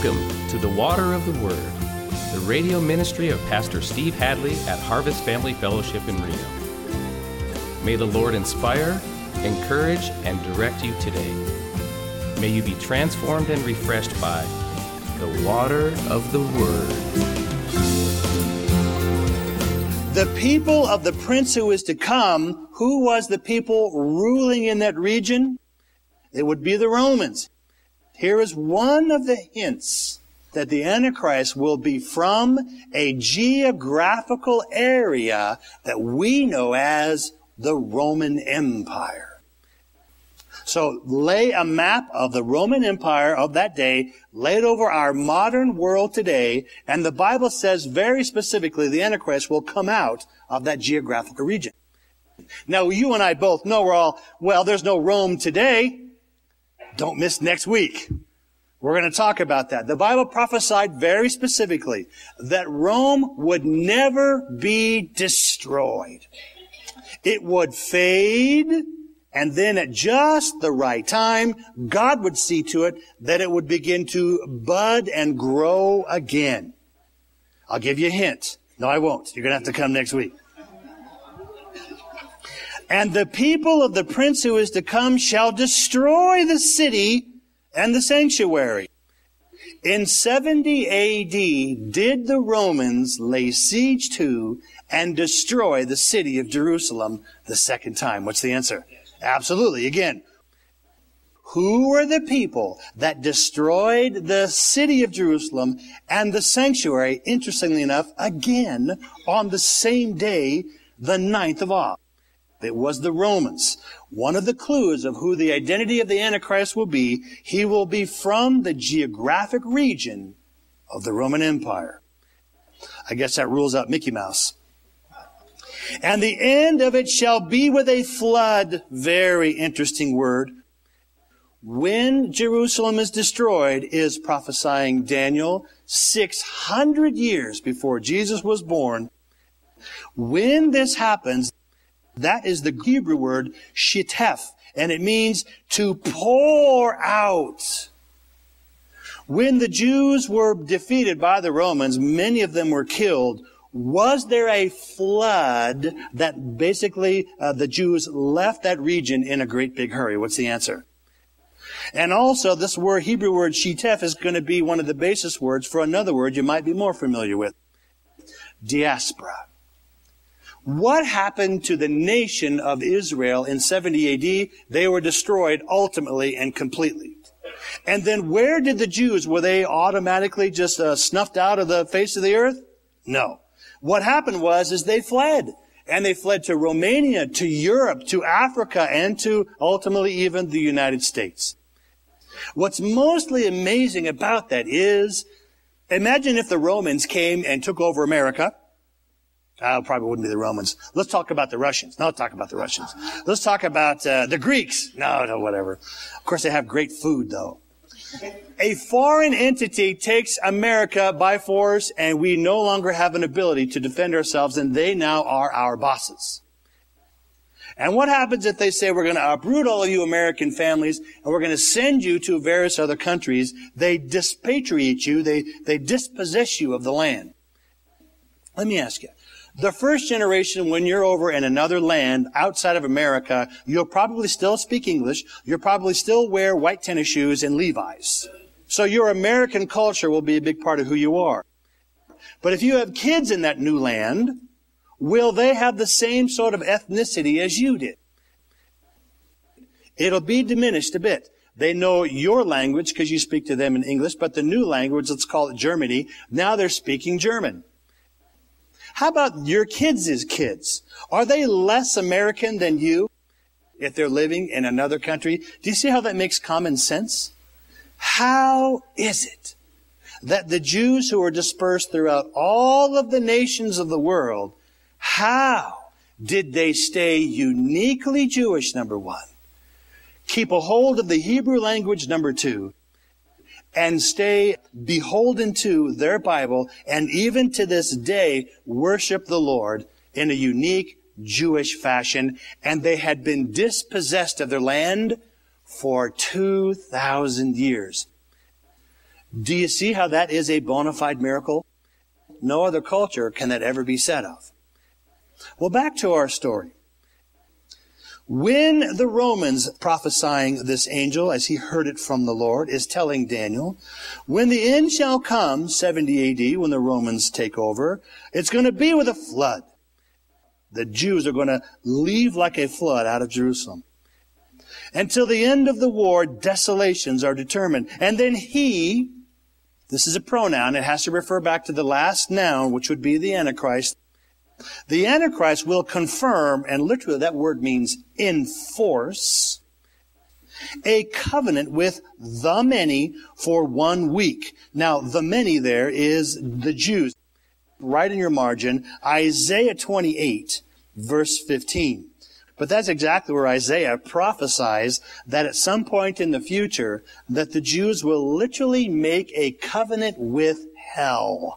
Welcome to the Water of the Word, the radio ministry of Pastor Steve Hadley at Harvest Family Fellowship in Reno. May the Lord inspire, encourage, and direct you today. May you be transformed and refreshed by the water of the Word. The people of the prince who is to come, who was the people ruling in that region? It would be the Romans. Here is one of the hints that the Antichrist will be from a geographical area that we know as the Roman Empire. So lay a map of the Roman Empire of that day, lay it over our modern world today, and the Bible says very specifically the Antichrist will come out of that geographical region. Now, you and I both know there's no Rome today. Don't miss next week. We're going to talk about that. The Bible prophesied very specifically that Rome would never be destroyed. It would fade, and then at just the right time, God would see to it that it would begin to bud and grow again. I'll give you a hint. No, I won't. You're going to have to come next week. And the people of the prince who is to come shall destroy the city and the sanctuary. In 70 A.D., did the Romans lay siege to and destroy the city of Jerusalem the second time? What's the answer? Absolutely. Again, who were the people that destroyed the city of Jerusalem and the sanctuary, interestingly enough, again on the same day, the 9th of Av? It was the Romans. One of the clues of who the identity of the Antichrist will be, he will be from the geographic region of the Roman Empire. I guess that rules out Mickey Mouse. And the end of it shall be with a flood. Very interesting word. When Jerusalem is destroyed is prophesying Daniel 600 years before Jesus was born. When this happens, that is the Hebrew word shitef, and it means to pour out. When the Jews were defeated by the Romans, many of them were killed. Was there a flood that basically the Jews left that region in a great big hurry? What's the answer? And also, this word, Hebrew word shitef, is going to be one of the basis words for another word you might be more familiar with. Diaspora. What happened to the nation of Israel in 70 A.D.? They were destroyed ultimately and completely. And then where did the Jews, were they automatically just snuffed out of the face of the earth? No. What happened is they fled. And they fled to Romania, to Europe, to Africa, and to ultimately even the United States. What's mostly amazing about that is, imagine if the Romans came and took over America. Probably wouldn't be the Romans. Let's talk about the Russians. No, let's talk about the Russians. Let's talk about the Greeks. No, whatever. Of course, they have great food, though. A foreign entity takes America by force, and we no longer have an ability to defend ourselves, and they now are our bosses. And what happens if they say, we're going to uproot all of you American families, and we're going to send you to various other countries? They dispatriate you. They dispossess you of the land. Let me ask you. The first generation, when you're over in another land outside of America, you'll probably still speak English. You'll probably still wear white tennis shoes and Levi's. So your American culture will be a big part of who you are. But if you have kids in that new land, will they have the same sort of ethnicity as you did? It'll be diminished a bit. They know your language because you speak to them in English, but the new language, let's call it Germany, now they're speaking German. How about your kids' kids? Are they less American than you if they're living in another country? Do you see how that makes common sense? How is it that the Jews who are dispersed throughout all of the nations of the world, how did they stay uniquely Jewish, number one? Keep a hold of the Hebrew language, number two, and stay beholden to their Bible, and even to this day worship the Lord in a unique Jewish fashion. And they had been dispossessed of their land for 2,000 years. Do you see how that is a bona fide miracle? No other culture can that ever be said of. Well, back to our story. When the Romans, prophesying this angel as he heard it from the Lord, is telling Daniel, when the end shall come, 70 AD, when the Romans take over, it's going to be with a flood. The Jews are going to leave like a flood out of Jerusalem. Until the end of the war, desolations are determined. And then he, this is a pronoun, it has to refer back to the last noun, which would be the Antichrist. The Antichrist will confirm, and literally that word means enforce, a covenant with the many for 1 week. Now, the many there is the Jews. Right in your margin, Isaiah 28, verse 15. But that's exactly where Isaiah prophesies that at some point in the future, that the Jews will literally make a covenant with hell.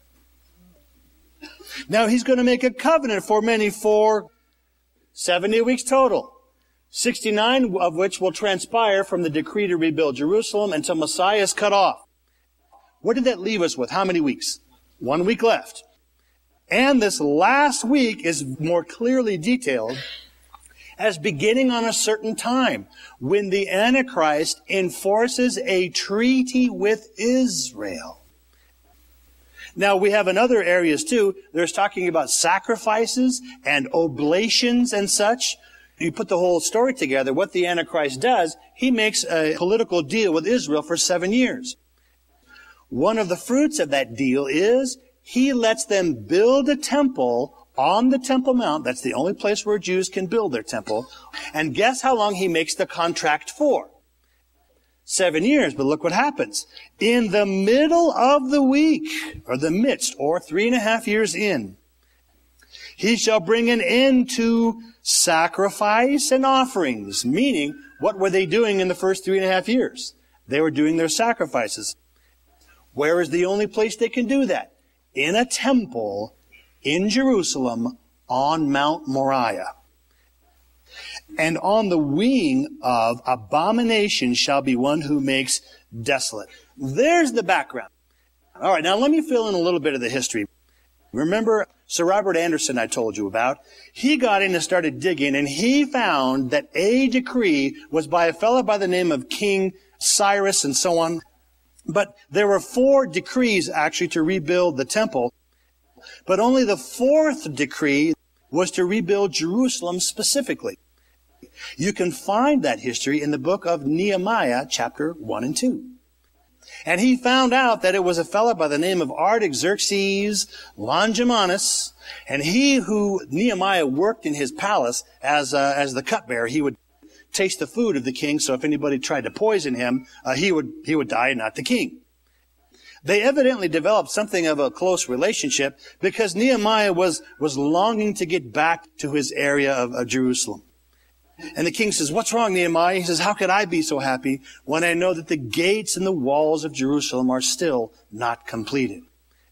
Now, he's going to make a covenant for many for 70 weeks total, 69 of which will transpire from the decree to rebuild Jerusalem until Messiah is cut off. What did that leave us with? How many weeks? 1 week left. And this last week is more clearly detailed as beginning on a certain time when the Antichrist enforces a treaty with Israel. Now, we have in other areas too, there's talking about sacrifices and oblations and such. You put the whole story together, what the Antichrist does, he makes a political deal with Israel for 7 years. One of the fruits of that deal is he lets them build a temple on the Temple Mount. That's the only place where Jews can build their temple. And guess how long he makes the contract for? 7 years, but look what happens. In the middle of the week, or the midst, or 3.5 years in, he shall bring an end to sacrifice and offerings. Meaning, what were they doing in the first 3.5 years? They were doing their sacrifices. Where is the only place they can do that? In a temple in Jerusalem on Mount Moriah. And on the wing of abomination shall be one who makes desolate. There's the background. All right, now let me fill in a little bit of the history. Remember Sir Robert Anderson I told you about? He got in and started digging, and he found that a decree was by a fellow by the name of King Cyrus and so on. But there were 4 decrees actually to rebuild the temple. But only the 4th decree was to rebuild Jerusalem specifically. You can find that history in the book of Nehemiah, chapter 1 and 2. And he found out that it was a fellow by the name of Artaxerxes Longimanus, and he who Nehemiah worked in his palace as the cupbearer. He would taste the food of the king, so if anybody tried to poison him, he would die, not the king. They evidently developed something of a close relationship because Nehemiah was longing to get back to his area of Jerusalem. And the king says, "What's wrong, Nehemiah?" He says, "How could I be so happy when I know that the gates and the walls of Jerusalem are still not completed?"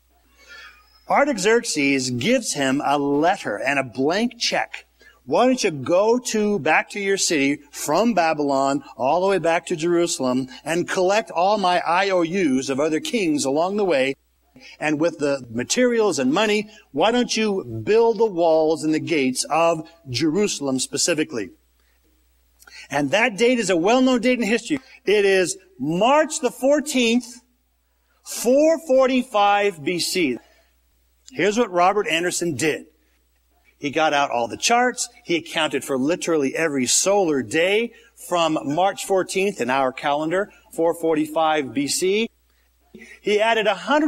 Artaxerxes gives him a letter and a blank check. Why don't you go back to your city from Babylon all the way back to Jerusalem and collect all my IOUs of other kings along the way, and with the materials and money, why don't you build the walls and the gates of Jerusalem specifically? And that date is a well-known date in history. It is March the 14th, 445 BC. Here's what Robert Anderson did. He got out all the charts. He accounted for literally every solar day from March 14th in our calendar, 445 BC. He added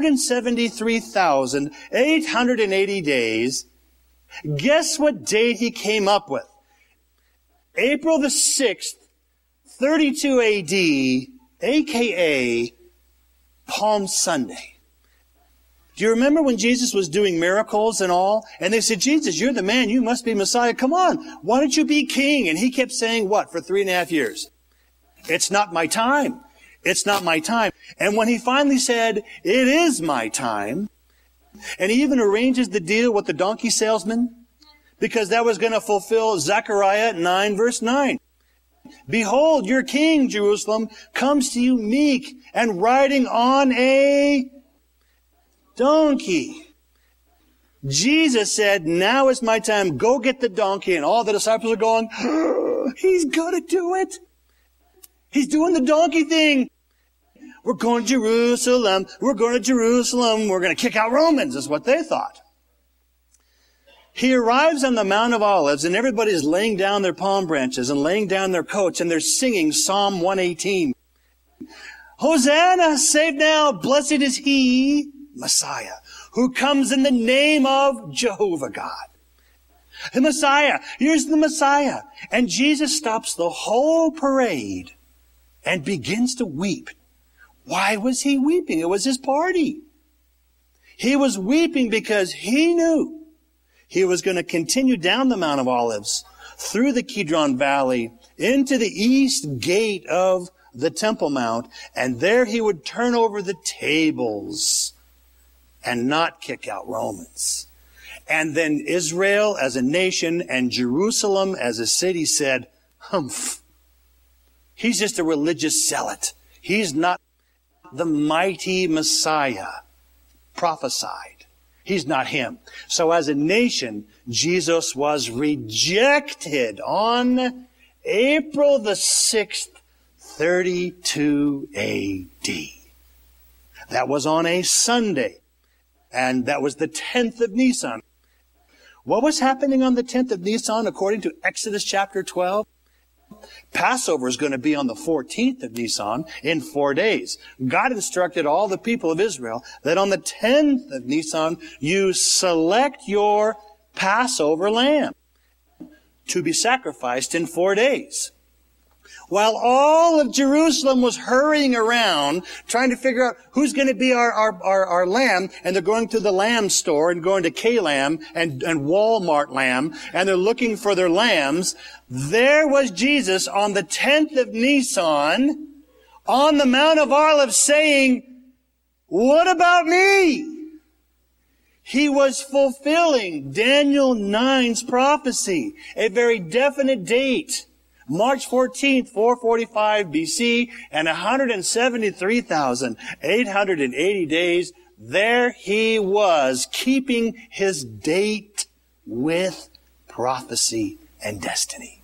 173,880 days. Guess what date he came up with? April the 6th, 32 AD, aka Palm Sunday. Do you remember when Jesus was doing miracles and all? And they said, "Jesus, you're the man. You must be Messiah. Come on. Why don't you be king?" And he kept saying what for 3.5 years? "It's not my time. It's not my time." And when he finally said, "It is my time," and he even arranges the deal with the donkey salesman, because that was going to fulfill Zechariah 9 verse 9. Behold, your king, Jerusalem, comes to you meek and riding on a donkey. Jesus said, now is my time. Go get the donkey. And all the disciples are going, he's going to do it. He's doing the donkey thing. We're going to Jerusalem. We're going to Jerusalem. We're going to kick out Romans, is what they thought. He arrives on the Mount of Olives, and everybody's laying down their palm branches and laying down their coats, and they're singing Psalm 118. Hosanna, save now, blessed is he, Messiah, who comes in the name of Jehovah God. The Messiah. Here's the Messiah. And Jesus stops the whole parade and begins to weep. Why was he weeping? It was his party. He was weeping because he knew he was going to continue down the Mount of Olives, through the Kidron Valley, into the east gate of the Temple Mount, and there he would turn over the tables and not kick out Romans. And then Israel as a nation and Jerusalem as a city said, humph. He's just a religious zealot. He's not the mighty Messiah prophesied. He's not him. So as a nation, Jesus was rejected on April the 6th, 32 A.D. That was on a Sunday. And that was the 10th of Nisan. What was happening on the 10th of Nisan according to Exodus chapter 12? Passover is going to be on the 14th of Nisan in 4 days. God instructed all the people of Israel that on the 10th of Nisan, you select your Passover lamb to be sacrificed in 4 days. While all of Jerusalem was hurrying around trying to figure out who's going to be our lamb, and they're going to the lamb store and going to K-Lamb and Walmart lamb, and they're looking for their lambs, there was Jesus on the 10th of Nisan on the Mount of Olives saying, what about me? He was fulfilling Daniel 9's prophecy, a very definite date. March 14th, 445 BC, and 173,880 days, there he was, keeping his date with prophecy and destiny.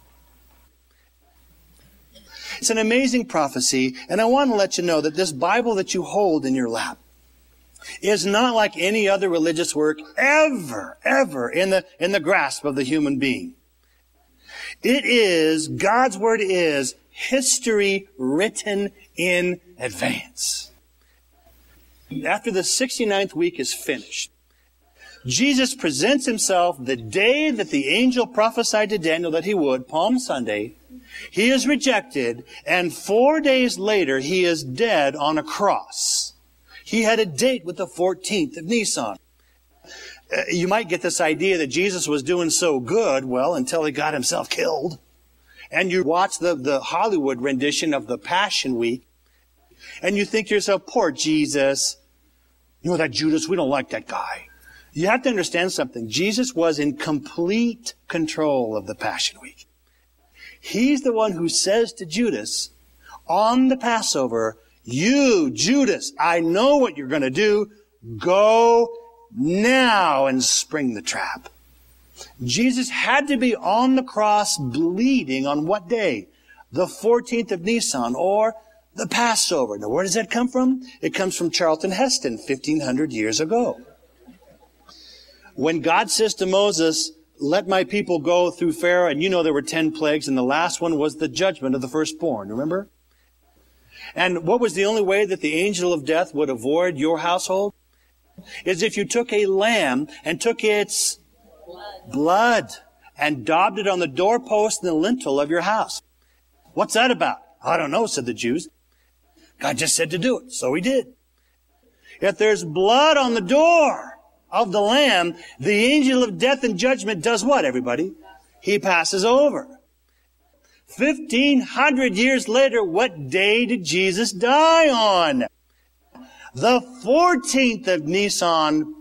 It's an amazing prophecy, and I want to let you know that this Bible that you hold in your lap is not like any other religious work ever in the grasp of the human being. It is, God's Word is history written in advance. After the 69th week is finished, Jesus presents himself the day that the angel prophesied to Daniel that he would, Palm Sunday. He is rejected, and 4 days later he is dead on a cross. He had a date with the 14th of Nisan. You might get this idea that Jesus was doing so good, well, until he got himself killed. And you watch the Hollywood rendition of the Passion Week, and you think to yourself, poor Jesus. You know that Judas, we don't like that guy. You have to understand something. Jesus was in complete control of the Passion Week. He's the one who says to Judas on the Passover, you, Judas, I know what you're going to do. Go now and spring the trap. Jesus had to be on the cross bleeding on what day? The 14th of Nisan, or the Passover. Now, where does that come from? It comes from Charlton Heston, 1,500 years ago. When God says to Moses, let my people go through Pharaoh, and you know there were 10 plagues, and the last one was the judgment of the firstborn, remember? And what was the only way that the angel of death would avoid your household? Is if you took a lamb and took its blood and daubed it on the doorpost and the lintel of your house. What's that about? I don't know, said the Jews. God just said to do it, so he did. If there's blood on the door of the lamb, the angel of death and judgment does what, everybody? He passes over. 1,500 years later, what day did Jesus die on? The 14th of Nisan,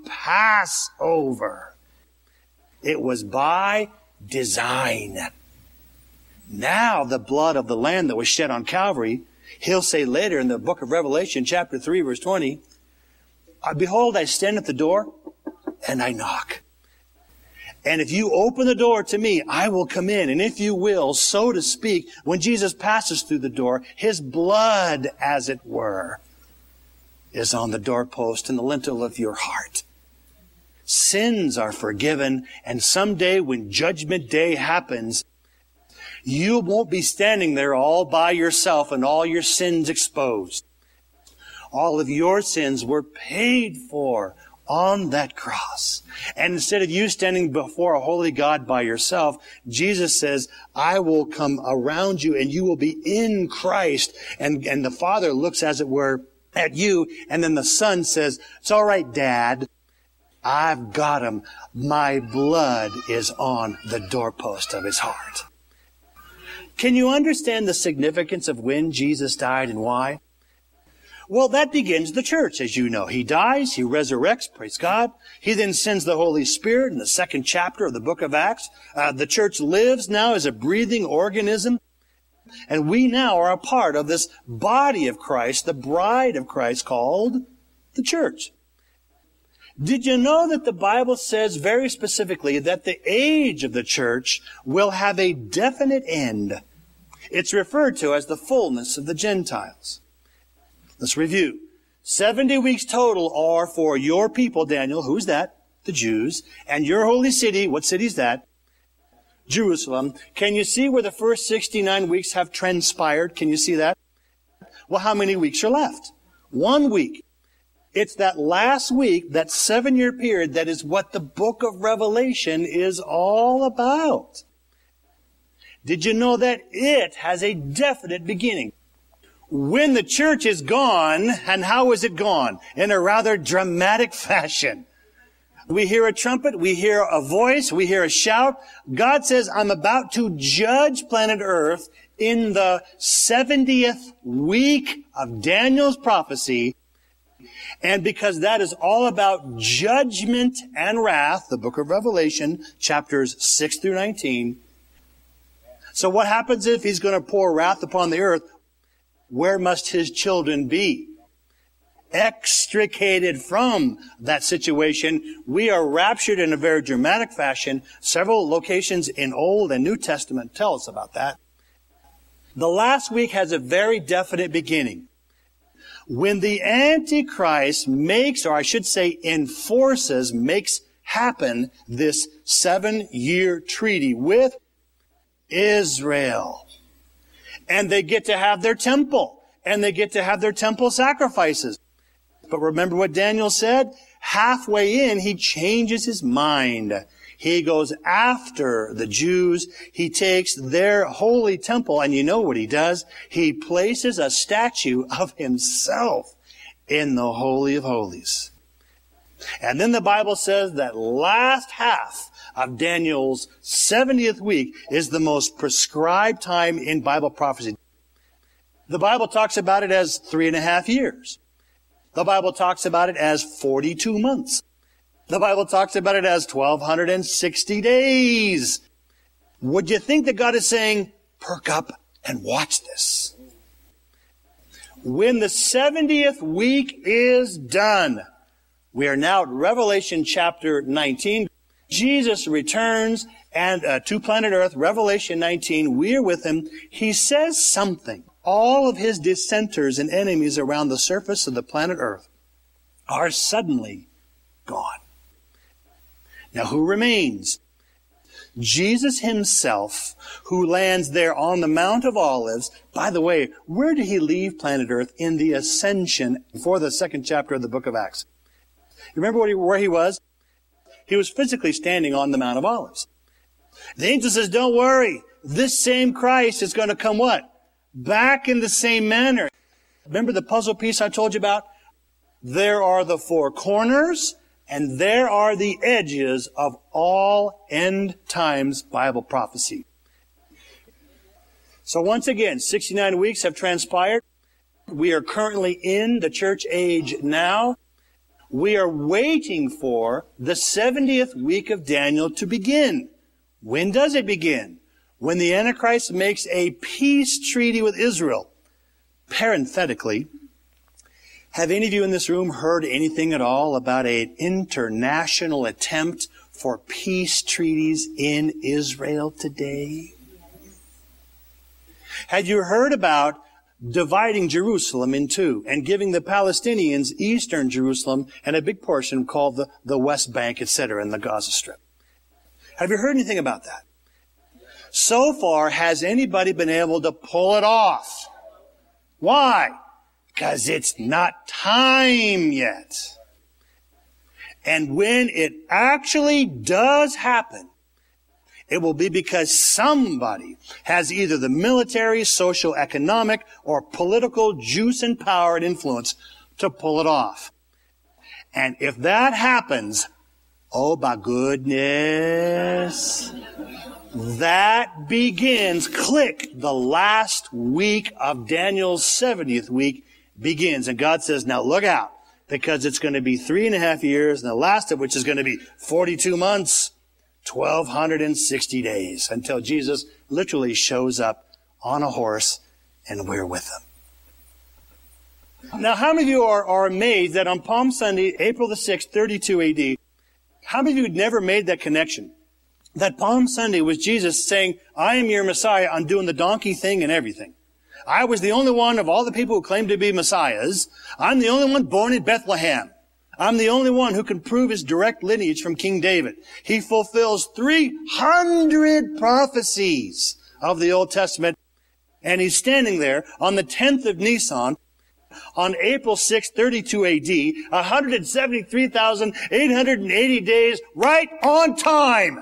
Passover. It was by design. Now the blood of the Lamb that was shed on Calvary, he'll say later in the book of Revelation, chapter 3, verse 20, behold, I stand at the door and I knock. And if you open the door to me, I will come in. And if you will, so to speak, when Jesus passes through the door, his blood, as it were, is on the doorpost and the lintel of your heart. Sins are forgiven, and someday when Judgment Day happens, you won't be standing there all by yourself and all your sins exposed. All of your sins were paid for on that cross. And instead of you standing before a holy God by yourself, Jesus says, I will come around you and you will be in Christ. And the Father looks, as it were, at you. And then the Son says, it's all right, Dad. I've got him. My blood is on the doorpost of his heart. Can you understand the significance of when Jesus died and why? Well, that begins the church, as you know. He dies, he resurrects, praise God. He then sends the Holy Spirit in the 2nd chapter of the book of Acts. The church lives now as a breathing organism. And we now are a part of this body of Christ, the bride of Christ, called the church. Did you know that the Bible says very specifically that the age of the church will have a definite end? It's referred to as the fullness of the Gentiles. Let's review. 70 weeks total are for your people, Daniel. Who's that? The Jews. And your holy city. What city is that? Jerusalem. Can you see where the first 69 weeks have transpired? Can you see that? Well, how many weeks are left? 1 week. It's that last week, that 7-year period, that is what the book of Revelation is all about. Did you know that it has a definite beginning? When the church is gone, and how is it gone? In a rather dramatic fashion. We hear a trumpet, we hear a voice, we hear a shout. God says, I'm about to judge planet Earth in the 70th week of Daniel's prophecy. And because that is all about judgment and wrath, the book of Revelation, chapters 6 through 19. So what happens if he's going to pour wrath upon the earth? Where must his children be? Extricated from that situation. We are raptured in a very dramatic fashion. Several locations in Old and New Testament tell us about that. The last week has a very definite beginning. When the Antichrist makes, or I should say enforces, makes happen this 7-year treaty with Israel. And they get to have their temple. And they get to have their temple sacrifices. But remember what Daniel said? Halfway in, he changes his mind. He goes after the Jews. He takes their holy temple, and you know what he does? He places a statue of himself in the Holy of Holies. And then the Bible says that last half of Daniel's 70th week is the most prescribed time in Bible prophecy. The Bible talks about it as 3.5 years. The Bible talks about it as 42 months. The Bible talks about it as 1,260 days. Would you think that God is saying, perk up and watch this? When the 70th week is done, we are now at Revelation chapter 19. Jesus returns and to planet Earth, Revelation 19, we are with him. He says something. All of his dissenters and enemies around the surface of the planet Earth are suddenly gone. Now, who remains? Jesus himself, who lands there on the Mount of Olives. By the way, where did he leave planet Earth? In the ascension before the 2nd chapter of the book of Acts. You remember where he was? He was physically standing on the Mount of Olives. The angel says, don't worry. This same Christ is going to come what? Back in the same manner. Remember the puzzle piece I told you about? There are the 4 corners, and there are the edges of all end times Bible prophecy. So once again, 69 weeks have transpired. We are currently in the church age now. We are waiting for the 70th week of Daniel to begin. When does it begin? when the Antichrist makes a peace treaty with Israel. Parenthetically, have any of you in this room heard anything at all about an international attempt for peace treaties in Israel today? Had you heard about dividing Jerusalem in two and giving the Palestinians eastern Jerusalem and a big portion called the West Bank, etc., in the Gaza Strip? Have you heard anything about that? So far, has anybody been able to pull it off? Why? Because it's not time yet. And when it actually does happen, it will be because somebody has either the military, social, economic, or political juice and power and influence to pull it off. And if that happens, oh my goodness, that begins, click, the last week of Daniel's 70th week begins. And God says, now look out, because it's going to be 3.5 years, and the last of which is going to be 42 months, 1,260 days, until Jesus literally shows up on a horse and we're with him. Now, how many of you are amazed that on Palm Sunday, April the 6th, 32 AD, how many of you had never made that connection? That Palm Sunday was Jesus saying, I am your Messiah, I'm doing the donkey thing and everything. I was the only one of all the people who claimed to be Messiahs. I'm the only one born in Bethlehem. I'm the only one who can prove his direct lineage from King David. He fulfills 300 prophecies of the Old Testament. And he's standing there on the 10th of Nisan, on April 6, 32 AD, 173,880 days, right on time.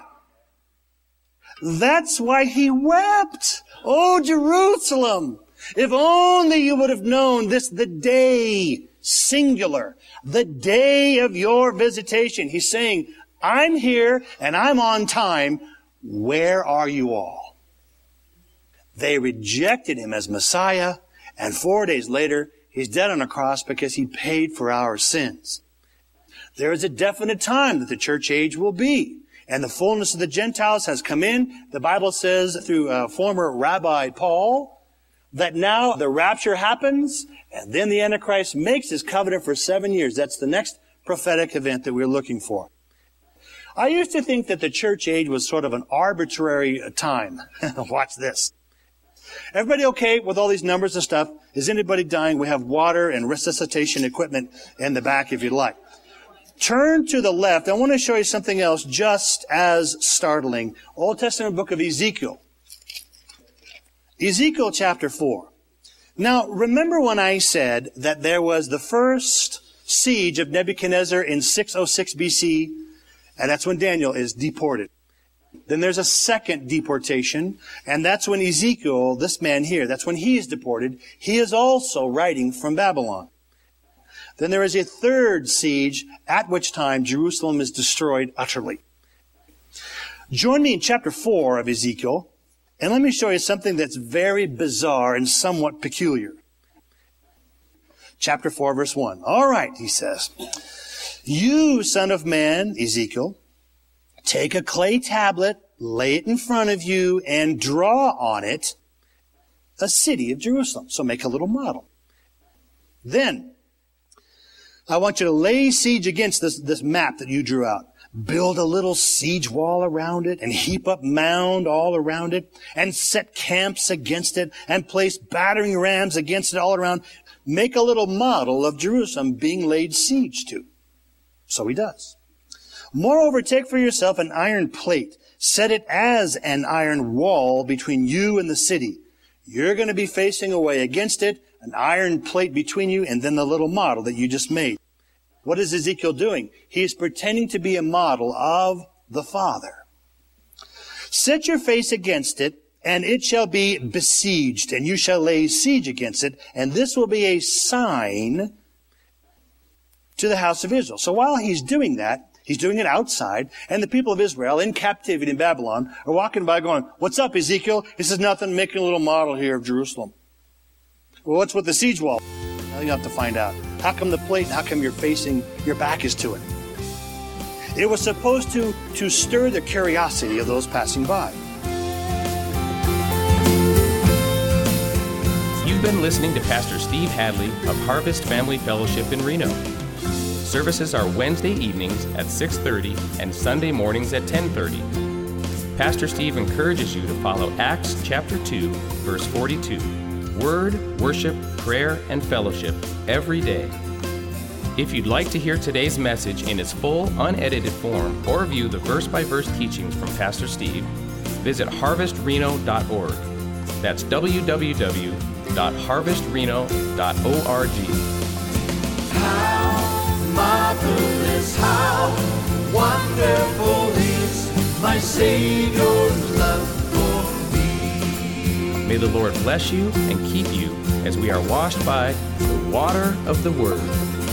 That's why he wept. Oh, Jerusalem, if only you would have known this, the day, singular, the day of your visitation. He's saying, I'm here and I'm on time. Where are you all? They rejected him as Messiah, and 4 days later, he's dead on a cross because he paid for our sins. There is a definite time that the church age will be, and the fullness of the Gentiles has come in. The Bible says through former Rabbi Paul that now the rapture happens, and then the Antichrist makes his covenant for 7 years. That's the next prophetic event that we're looking for. I used to think that the church age was sort of an arbitrary time. Watch this. Everybody okay with all these numbers and stuff? Is anybody dying? We have water and resuscitation equipment in the back if you'd like. Turn to the left. I want to show you something else just as startling. Old Testament book of Ezekiel. Ezekiel chapter 4. Now, remember when I said that there was the first siege of Nebuchadnezzar in 606 BC, and that's when Daniel is deported. Then there's a second deportation, and that's when Ezekiel, this man here, that's when he is deported. He is also writing from Babylon. Then there is a third siege, at which time Jerusalem is destroyed utterly. Join me in chapter 4 of Ezekiel, and let me show you something that's very bizarre and somewhat peculiar. Chapter 4, verse 1. All right, he says, you, son of man, Ezekiel, take a clay tablet, lay it in front of you, and draw on it a city of Jerusalem. So make a little model. Then, I want you to lay siege against this map that you drew out. Build a little siege wall around it and heap up mound all around it and set camps against it and place battering rams against it all around. Make a little model of Jerusalem being laid siege to. So he does. Moreover, take for yourself an iron plate. Set it as an iron wall between you and the city. You're going to be facing away against it, an iron plate between you, and then the little model that you just made. What is Ezekiel doing? He is pretending to be a model of the Father. Set your face against it, and it shall be besieged, and you shall lay siege against it, and this will be a sign to the house of Israel. So while he's doing that, he's doing it outside, and the people of Israel in captivity in Babylon are walking by going, what's up, Ezekiel? He says, nothing, making a little model here of Jerusalem. Well, what's with the siege wall? Now you have to find out. How come the plate, how come your back is to it? It was supposed to stir the curiosity of those passing by. been listening to Pastor Steve Hadley of Harvest Family Fellowship in Reno. Services are Wednesday evenings at 6:30 and Sunday mornings at 10:30. Pastor Steve encourages you to follow Acts chapter 2, verse 42, Word, worship, prayer, and fellowship every day. If you'd like to hear today's message in its full, unedited form or view the verse-by-verse teachings from Pastor Steve, visit harvestreno.org. That's www.harvestreno.org. How marvelous, how wonderful is my Savior's love for me. May the Lord bless you and keep you as we are washed by the water of the Word.